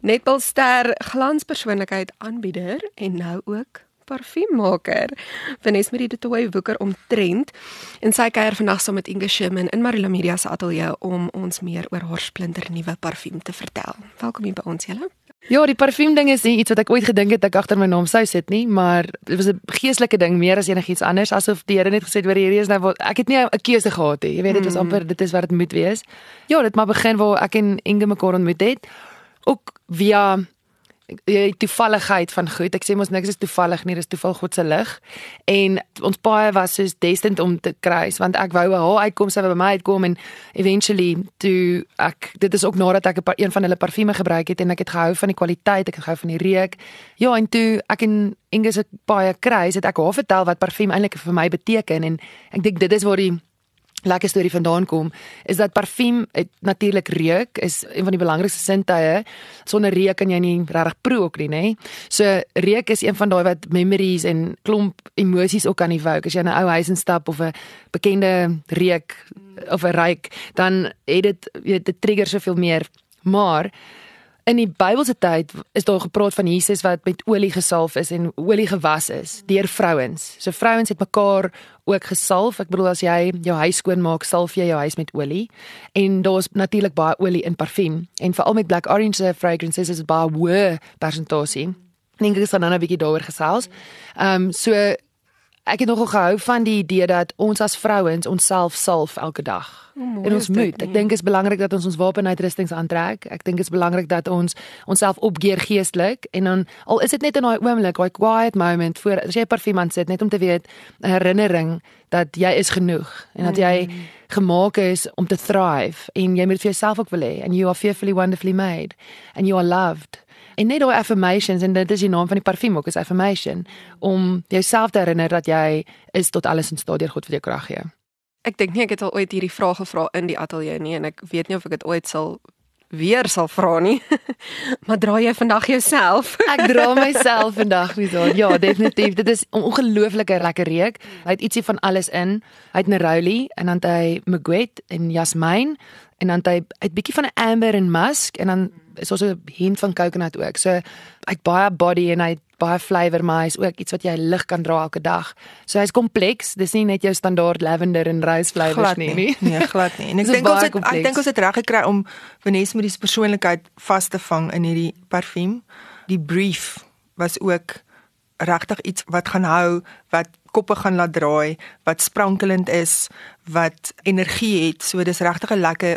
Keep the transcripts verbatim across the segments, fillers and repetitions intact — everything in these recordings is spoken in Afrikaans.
Netbalster, glanspersoonlikheid, aanbieder en nou ook parfuummaker. Vanessa Marie de Tooy woeker omtrent en sy kuier vandag saam met Inge Sherman in Marula Media se ateljee om ons meer oor haar splinternuwe parfuum te vertel. Welkom hier by ons julle. Ja, die parfuum ding is nie iets wat ek ooit gedink het ek agter my naam sou sit nie, maar dit was 'n geestelike ding meer as enigiets anders, asof die Here net gesê het oor hierdie is nou wat ek het nie 'n keuse gehad nie. Jy weet dit was amper dit is wat dit moet wees. Ja, dit maar begin waar ek en Inge mekaar ontmoet het. Ook via die toevalligheid van goed. Ek sê mos niks is toevallig nie, dis toeval God se lig. En ons paai was soos destined om te kruis, want ek wou by haar uitkom, sy wou by my uitkom en eventually toe ek dit is ook nadat ek 'n paar een van hulle parfume gebruik het en ek het gehou van die kwaliteit, ek het gehou van die reuk. Ja, en toe ek en Inge se paai kruis, het ek haar vertel wat parfuum eintlik vir my beteken en ek dink dit is waar die lekker storie vandaan kom, is dat parfuum natuurlik reuk, is een van die belangrikste sintuie. Sonder reuk kan jy nie regtig proe ook nie, nê? So reuk is een van daai wat memories en klomp emosies ook kan evoke. As jy in 'n ou huis instap of 'n bekende reuk of 'n ruik, dan het dit weet dit trigger soveel meer. Maar in die Bybelse tyd is daar gepraat van Jesus wat met olie gesalf is en olie gewas is deur vrouens. So vrouens het mekaar ook gesalf. Ek bedoel as jy jou huis skoon maak, salf jy jou huis met olie. En daar's natuurlik baie olie in parfuum. En veral met Black Orange fragrances is baie hoë persentasie. En ek dink ek sal nou 'n bietjie daaroor gesels. Ehm um, so ek het nogal gehou van die idee dat ons as vrouens onsself salf elke dag. Oh, en ons moet. Ek dink dit is belangrik dat ons ons wapenuitrustings aantrek. Ek dink dit is belangrik dat ons onsself opgeer geestelik en dan al is dit net in daai oomblik, daai quiet moment voor as jy parfuum aan sit net om te weet 'n herinnering dat jy is genoeg en dat jy mm. gemaak is om te thrive en jy moet vir jouself ook wil hê and you are fearfully wonderfully made and you are loved. En net daai affirmations, en dit is die naam van die parfuum ook, is affirmation, om jouself te herinner dat jy is tot alles in staat deur God wat jou krag gee. Ek dink nie ek het al ooit hierdie vraag gevra in die ateljee nie en ek weet nie of ek dit ooit sal weer sal vra nie. Maar dra jy vandag jouself? Ek dra myself vandag, Wieso. Ja, definitief. Dit is 'n ongelooflike lekker reuk. Hy het ietsie van alles in. Hy het neroli en dan het hy mugwet en jasmijn en dan het hy 'n bietjie van 'n amber en musk en dan is daar so 'n hint van coconut ook. So hy het baie body en hy het baie flavour, maar hy is ook iets wat jy lig kan dra elke dag. So hy's kompleks. Dis nie net jou standaard lavender en rose flavours nie, nie. Nee, glad nie. En ek dink ons het ek dink ons het reg gekry om Vanessa met die persoonlikheid vas te vang in hierdie parfuum. Die brief was ook regtig iets wat gaan hou, wat koppe gaan laat draai, wat sprankelend is, wat energie het. So dis regtig 'n lekker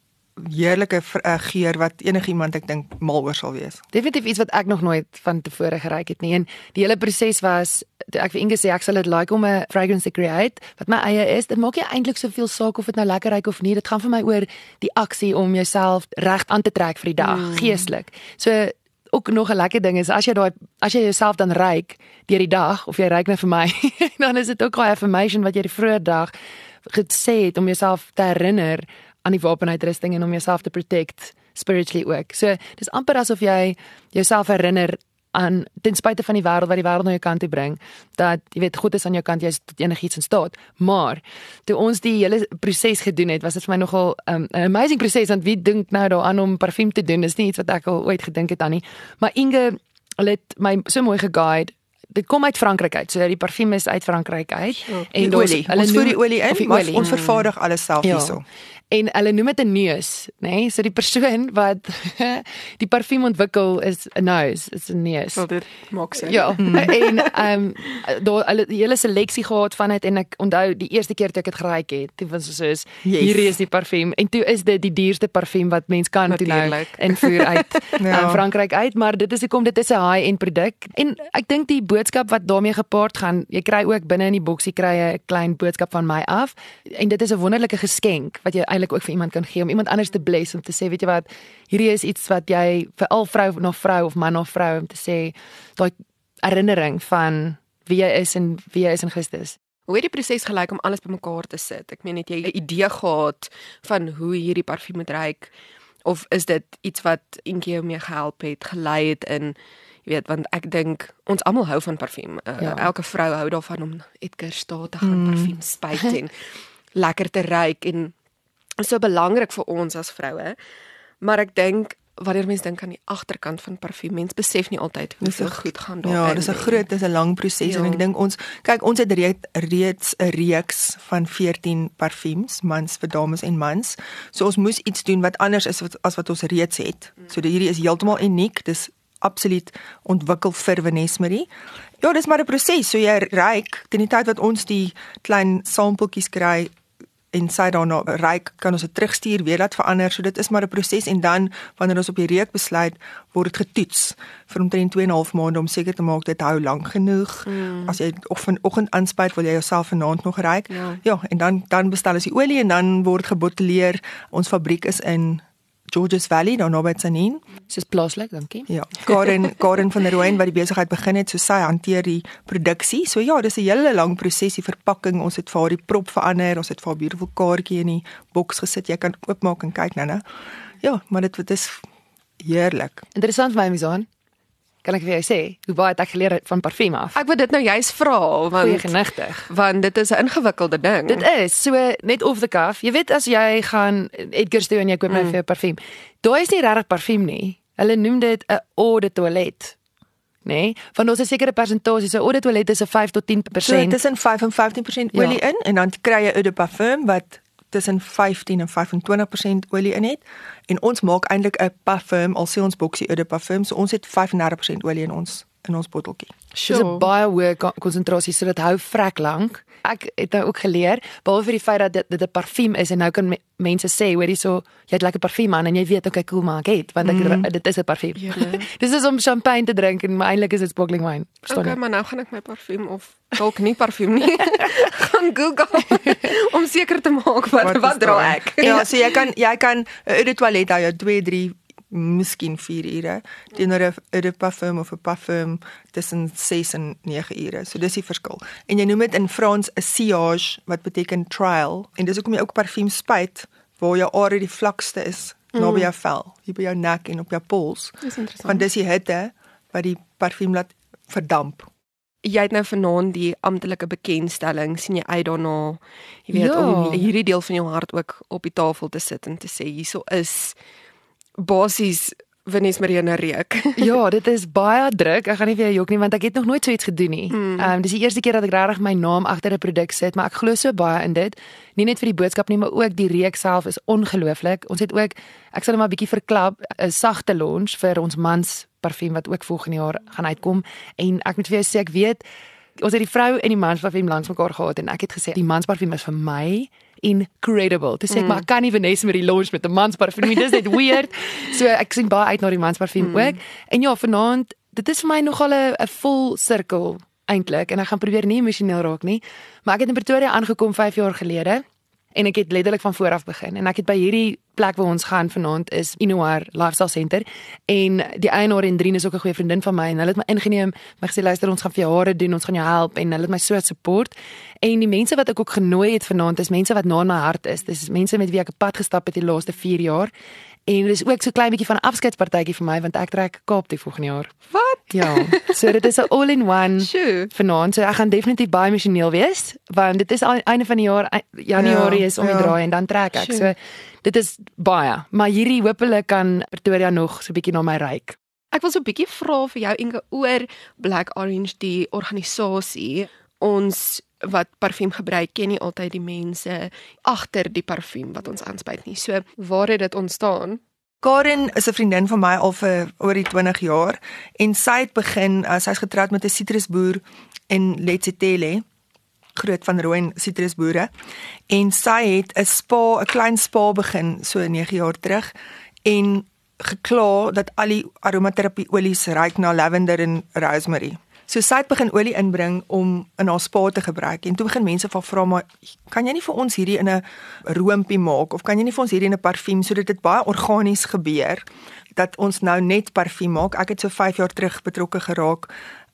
heerlike uh, geur wat enigiemand ek dink mal oor sal wees. Definitief iets wat ek nog nooit van tevore geruik het nie. En die hele proses was ek vir Inge sê ek sal dit like om 'n fragrance te create wat my eie is. Dit maak nie eintlik soveel saak of dit nou lekker ruik of nie. Dit gaan vir my oor die aksie om jouself reg aan te trek vir die dag, mm. geestelik. So ook nog 'n lekker ding is as jy daai as jy jouself dan ruik deur die dag of jy ruik nou vir my, dan is dit ook 'n affirmation wat jy die vroeë dag gesê het om jouself te herinner aan die wapenuitrusting en om jouself te protect spiritually ook. So dis amper asof jy jouself herinner aan ten spyte van die wêreld wat die wêreld na jou kant toe bring, dat jy weet God is aan jou kant, jy is tot enigiets in staat. Maar toe ons die hele proses gedoen het, was dit vir my nogal 'n um, amazing proses, want wie dink nou daaraan om parfuum te doen? Dis nie iets wat ek al ooit gedink het aan nie. Maar Inge het my so mooi geguide. Dit kom uit Frankryk uit. So die parfuum is uit Frankryk uit. Ja, en olie. Ons voer die olie in, maar ons vervaardig alles self ja. hierso. En hulle noem dit 'n neus, nê? Nee? So die persoon wat die parfuum ontwikkel is 'n nose, is 'n neus. Wel dit maak sin. Ja. en ehm um, daar hulle die hele seleksie gehad van dit en ek onthou die eerste keer toe ek dit geruik het, toe was so soos yes. Hierdie is die parfuum en toe is dit die duurste parfuum wat mens kan toe nou invoer uit ja. um, Frankryk uit, maar dit is hoekom dit is 'n high-end produk. En ek dink die boodskap wat daarmee gepaard gaan, jy kry ook binne in die boksie kry jy 'n klein boodskap van my af en dit is 'n wonderlike geskenk wat jy ook vir iemand kan gee, om iemand anders te bless, om te sê, weet jy wat, hierdie is iets wat jy, vir al vrou na vrou of man na vrou, om te sê, daai herinnering van wie jy is en wie jy is in Christus. Hoe het die proses gelyk om alles bymekaar te sit? Ek meen, het jy 'n idee gehad van hoe hierdie parfuum moet ruik, of is dit iets wat Inge jou mee gehelp het, gelei het in, jy weet, want ek dink, ons almal hou van parfuum, uh, ja. elke vrou hou daarvan om Edgar staat te gaan mm. parfuum spuit en lekker te ruik en so belangrik vir ons as vroue. Maar ek dink wanneer mens dink aan die agterkant van parfuum, mens besef nie altyd hoe so goed gaan daar. Ja, dis 'n groot, dis 'n lang proses en ek dink ons kyk ons het reeds reeds 'n reeks van veertien parfums, mans vir dames en mans. So ons moes iets doen wat anders is wat, as wat ons reeds het. So hierdie is heeltemal uniek. Dis absoluut ontwikkel vir Vanessa Marie. Ja, dis maar 'n proses. So jy ruik teen die tyd wat ons die klein sampeltjies kry en sy daarna ruik, kan ons dit terugstuur, weer laat verander. So dit is maar 'n proses en dan wanneer ons op die reuk besluit, word dit getoets vir omtrent twee en 'n half maande om seker te maak dit hou lank genoeg. Mm. As jy of vanoggend aanspuit, wil jy jouself vanaand nog ruik. Ja, ja en dan dan bestel ons die olie en dan word gebotteleer. Ons fabriek is in Georges Valley, daar naby Tsanin. Soos plaaslik, dankie. Ja, Karen Karen van der Rooyen wat die besigheid begin het, so sy hanteer die produksie. So ja, dis 'n hele lang proses, die verpakking. Ons het vir haar die prop verander, ons het vir haar 'n beautiful kaartjie in die boks gesit. Jy kan oopmaak en kyk, Nana. Ja, maar dit dit is heerlik. Interessant vir my, Mizaan. Kan ek vir jou sê, hoe baie het ek geleer van parfuum af? Ek wil dit nou juist vra, want Goeie genigtig. Want dit is 'n ingewikkelde ding. Dit is, so net off the cuff. Jy weet as jy gaan Edgars toe en jy koop nou mm. vir 'n parfuum. Daai is nie regtig parfuum nie. Hulle noem dit 'n eau de toilette. Nee, van ons 'n sekere persentasie, so eau de toilette is 'n vyf tot tien persent. So tussen vyf en vyftien persent olie ja. in en dan kry jy eau de parfum wat tussen vyftien en vyf en twintig persent olie in het. En ons maak eintlik 'n parfum, al sê ons boksie eau de parfum, so ons het vyf en dertig persent olie in ons in ons botteltjie. Sure. Dis 'n baie hoë konsentrasie, so dit hou vrek lank. Ek het nou ook geleer, behalwe vir die feit dat dit dit 'n parfuum is en nou kan me, mense sê, hoorie so, jy het lekker parfuum aan en jy weet okay, cool maar ek het, want ek mm. dit is 'n parfuum. Ja. Dis is om champagne te drink en eintlik is dit sparkling wine. Verstaan jy? Okay, maar nou gaan ek my parfuum of dalk nie parfuum nie. gaan Google om seker te maak wat wat, wat dra ek. Ja, so jy kan jy kan 'n eau de toilette hou jou twee, drie miskien vier ure, teenoor 'n eau de parfum of 'n parfum tussen ses en nege ure. So dis die verskil. En jy noem dit in Frans 'n sillage wat beteken trial en dis hoekom jy ook parfum spuit waar jou are die vlakste is, mm. naby jou vel, hier by jou nek en op jou pols. Dis interessant. Want dis die hitte wat die parfum laat verdamp. Jy het nou vanaand die amptelike bekendstelling, sien jy uit daarna, jy weet, ja. om hierdie deel van jou hart ook op die tafel te sit en te sê hierso is basies Vanessa Marie na reuk. Ja, dit is baie druk. Ek gaan nie vir jou jok nie want ek het nog nooit so iets gedoen nie. Ehm mm. um, dis die eerste keer dat ek regtig my naam agter 'n produk sit, maar ek glo so baie in dit. Nie net vir die boodskap nie, maar ook die reuk self is ongelooflik. Ons het ook, ek sal net maar 'n bietjie verklap, 'n sagte launch vir ons mans parfuum wat ook volgende jaar gaan uitkom en ek moet vir jou sê ek weet ons het die vrou en die mans parfuum langs mekaar gehad en ek het gesê die mans parfuum is vir my incredible. Toe sê ek, mm. maar ek kan nie Vanessa Marie launch met 'n mans parfuum, dis net weird. So ek sien baie uit na die mans parfuum mm. ook. En ja, vanaand, dit is vir my nogal 'n 'n vol sirkel eintlik en ek gaan probeer nie emosioneel raak nie. Maar ek het in Pretoria aangekom vyf jaar gelede en ek het letterlik van voor af begin en ek het by hierdie plek waar ons gaan vanaand is Inuar Lifestyle Center en die eienaar en Drien is ook 'n goeie vriendin van my en hulle het my ingeneem, my gesê luister ons gaan vir jou hare doen, ons gaan jou help en hulle het my so support en die mense wat ek ook genooi het vanaand is mense wat na in my hart is. Dis mense met wie ek 'n pad gestap het die laaste vier jaar. En dit is ook so klein bietjie van 'n afskeidspartytjie vir my want ek trek Kaap toe volgende jaar. Wat? Ja. So dit is 'n all-in-one sure. vanaand. So ek gaan definitief baie emosioneel wees want dit is al einde van die jaar, Januarie is om die ja. draai en dan trek ek. Sure. So dit is baie, maar hierdie hopelik kan Pretoria nog so 'n bietjie na my ryk. Ek wil so 'n bietjie vra vir jou Inge oor Black Orange, die organisasie. Ons wat parfuum gebruik, ken nie altyd die mense agter die parfuum wat ons aanspuit nie. So, waar het dit ontstaan? Karen is 'n vriendin van my al vir oor die twintig jaar en sy het begin, uh, sy's getroud met 'n sitrusboer in Letsitele, Groot van Rooyen sitrusboere en sy het 'n spa, 'n klein spa begin so nege jaar terug en gekla dat al die aromaterapie olies ruik na lavender en rosemary. So sy het begin olie inbring om in haar spa te gebruik en toe begin mense van vra maar kan jy nie vir ons hierdie in 'n roompie maak of kan jy nie vir ons hierdie in 'n parfuum sodat dit baie organies gebeur dat ons nou net parfuum maak. Ek het so vyf jaar terug betrokke geraak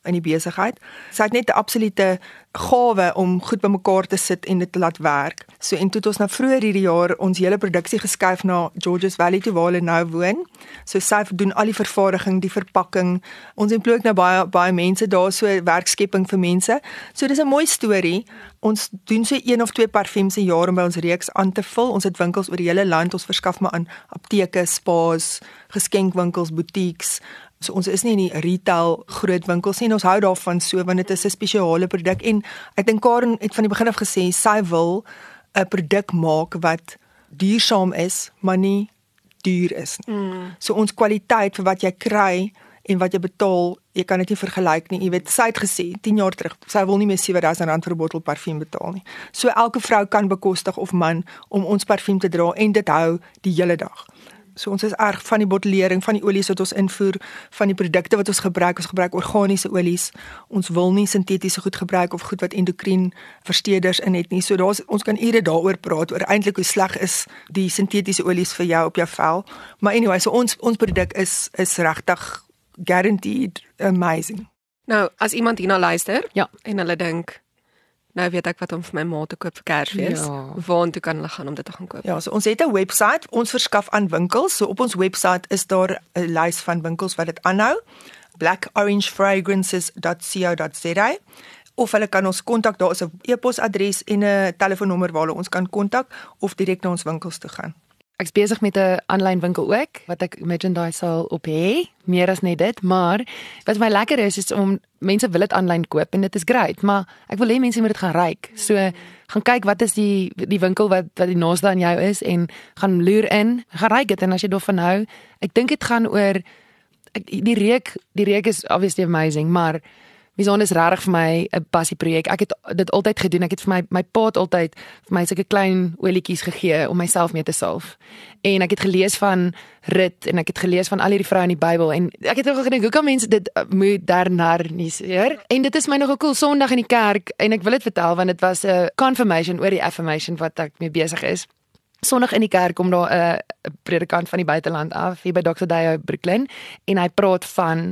in die besigheid. Sy het net 'n absolute gawe om goed bymekaar te sit en dit te laat werk. So en toe het ons nou vroeër hierdie jaar ons hele produksie geskuif na Georges Valley toe waar hulle nou woon. So sy doen al die vervaardiging, die verpakking. Ons employ ook nou baie baie mense daar, so werkskepping vir mense. So dis 'n mooi storie. Ons doen so een of twee parfums 'n jaar om by ons reeks aan te vul. Ons het winkels oor die hele land. Ons verskaf maar aan apteke, spas, geskenkwinkels, boutiques. So ons is nie in die retail groot winkels nie, en ons hou daarvan so want dit is 'n spesiale produk en ek dink Karen het van die begin af gesê sy wil 'n produk maak wat duursaam is, maar nie duur is nie. Mm. So ons kwaliteit vir wat jy kry en wat jy betaal, jy kan dit nie vergelyk nie. Jy weet, sy het gesê tien jaar terug, sy wil nie meer sewe duisend rand vir 'n bottel parfuum betaal nie. So elke vrou kan bekostig of man om ons parfuum te dra en dit hou die hele dag. So ons is erg van die bottelering, van die olies wat ons invoer, van die produkte wat ons gebruik. Ons gebruik organiese olies. Ons wil nie sintetiese goed gebruik of goed wat endokrien versteurders in het nie. So daar's ons kan ure daaroor praat oor eintlik hoe sleg is die sintetiese olies vir jou op jou vel. Maar anyway, so ons ons produk is is regtig guaranteed amazing. Nou, as iemand hierna luister, ja, en hulle dink nou weet ek wat om vir my ma te koop vir Kersfees. Ja. Waartoe kan hulle gaan om dit te gaan koop? Ja, so ons het 'n webwerf, ons verskaf aan winkels. So op ons webwerf is daar 'n lys van winkels wat dit aanhou. black orange fragrances dot co dot za. Of hulle kan ons kontak, daar is 'n e-posadres en 'n telefoonnommer waar hulle ons kan kontak of direk na ons winkels toe gaan. Ek's besig met 'n aanlyn winkel ook wat ek merchandise sal op hê, meer as net dit, maar wat my lekker is is om mense wil dit aanlyn koop en dit is great, maar ek wil hê mense moet dit gaan ryk. So gaan kyk wat is die die winkel wat wat die naaste aan jou is en gaan loer in, gaan ryk dit en as jy daarvan hou, ek dink dit gaan oor ek, die reuk, die reuk is obviously amazing, maar Mizon is regtig vir my 'n passieprojek. Ek het dit altyd gedoen. Ek het vir my my pa het altyd vir my sulke klein olietjies gegee om myself mee te salf. En ek het gelees van Rut en ek het gelees van al hierdie vroue in die Bybel en ek het ook gedink, hoe kan mense dit moderniseer? En dit is my nog 'n cool Sondag in die kerk en ek wil dit vertel want dit was 'n confirmation oor die affirmation wat ek mee besig is. Sondag in die kerk kom daar 'n predikant van die buiteland af hier by dokter Dayo Brooklyn en hy praat van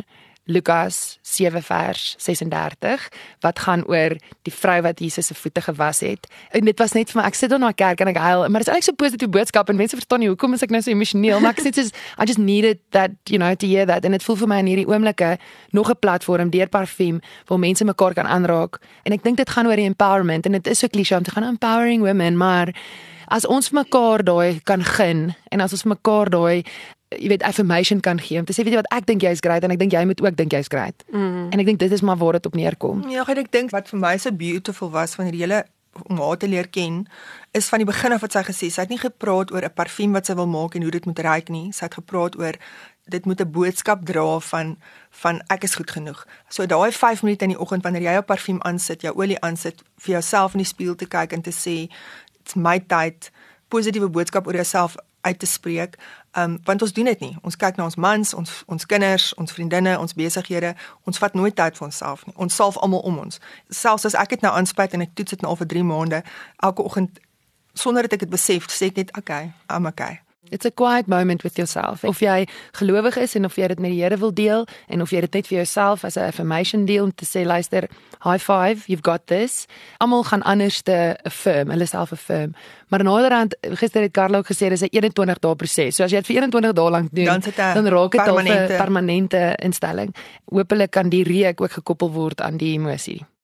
Lukas sewe vers ses en dertig wat gaan oor die vrou wat Jesus se voete gewas het. En dit was net vir my, ek sit daar na die kerk en ek huil, maar dit is eintlik so 'n positiewe boodskap en mense verstaan nie hoekom is ek nou so emosioneel, maar ek sê soos I just needed that, you know, to hear that en dit voel vir my in hierdie oomblikke nog 'n platform deur parfuum waar mense mekaar kan aanraak. En ek dink dit gaan oor die empowerment en dit is so klise om te gaan empowering women, maar as ons mekaar daai kan gun en as ons mekaar daai jy weet affirmation kan gee om te sê weet jy wat ek dink jy's great en ek dink jy moet ook dink jy's great. Mm. En ek dink dit is maar waar dit op neerkom. Ja, ek dink wat vir my so beautiful was van hierdie hele om haar te leer ken is van die begin af wat sy gesê, sy het nie gepraat oor 'n parfuum wat sy wil maak en hoe dit moet ruik nie. Sy het gepraat oor dit moet 'n boodskap dra van van ek is goed genoeg. So daai vyf minute in die oggend wanneer jy jou parfuum aansit, jou olie aansit, vir jouself in die spieël te kyk en te sê it's my tyd, positiewe boodskap oor jouself uit te spreek, um, want ons doen dit nie. Ons kyk na ons mans, ons ons kinders, ons vriendinne, ons besighede, ons vat nooit tyd vir onsself nie. Ons salf almal om ons. Selfs as ek dit nou aanspreek en ek toets dit nou al vir drie maande, elke oggend sonder dat ek dit besef, sê ek net okay, I'm okay. It's a quiet moment with yourself. Of jy gelowig is en of jy dit met die Here wil deel en of jy dit net vir jouself as 'n affirmation deel om te sê luister, high five, you've got this. Almal gaan anders te affirm, hulle self affirm. Maar naderhand, gister het Carlo ook gesê dis 'n eenentwintig dae proses. So as jy dit vir eenentwintig dae lank doen, dan, dan raak dit al 'n permanente instelling. Hoopelik kan die reuk ook gekoppel word aan die emosie.